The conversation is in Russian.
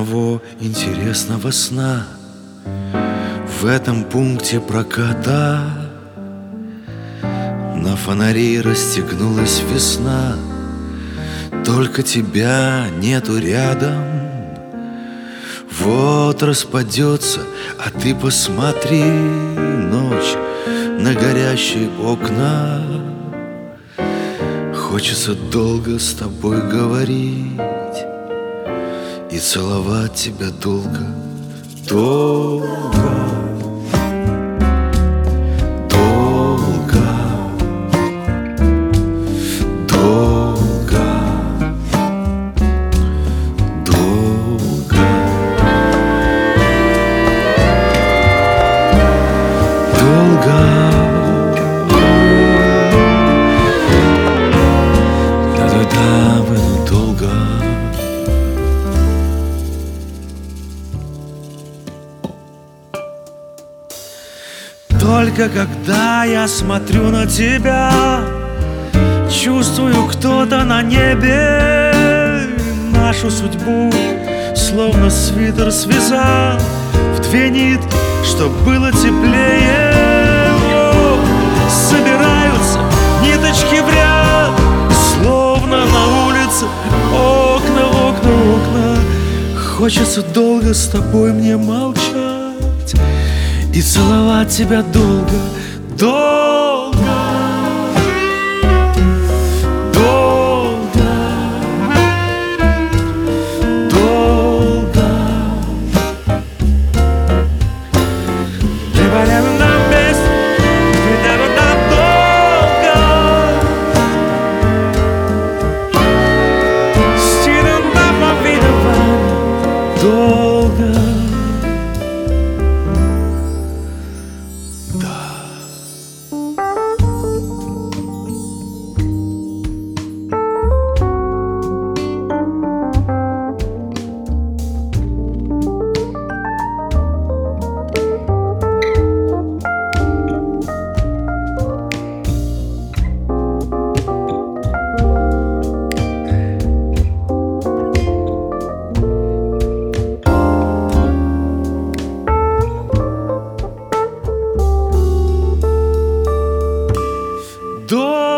одного интересного сна. В этом пункте проката на фонари расстегнулась весна. Только тебя нету рядом. Вот распадется, а ты посмотри, ночь на горящие окна. Хочется долго с тобой говорить и целовать тебя долго, долго, долго, долго, долго, долго. Да-да-да, было долго. Только когда я смотрю на тебя, чувствую, кто-то на небе нашу судьбу словно свитер связал в две нитки, чтоб было теплее. О, собираются ниточки в ряд, словно на улице окна, окна, окна. Хочется долго с тобой мне молчать и целовать тебя долго, долго, долго, долго. Долго. Долго.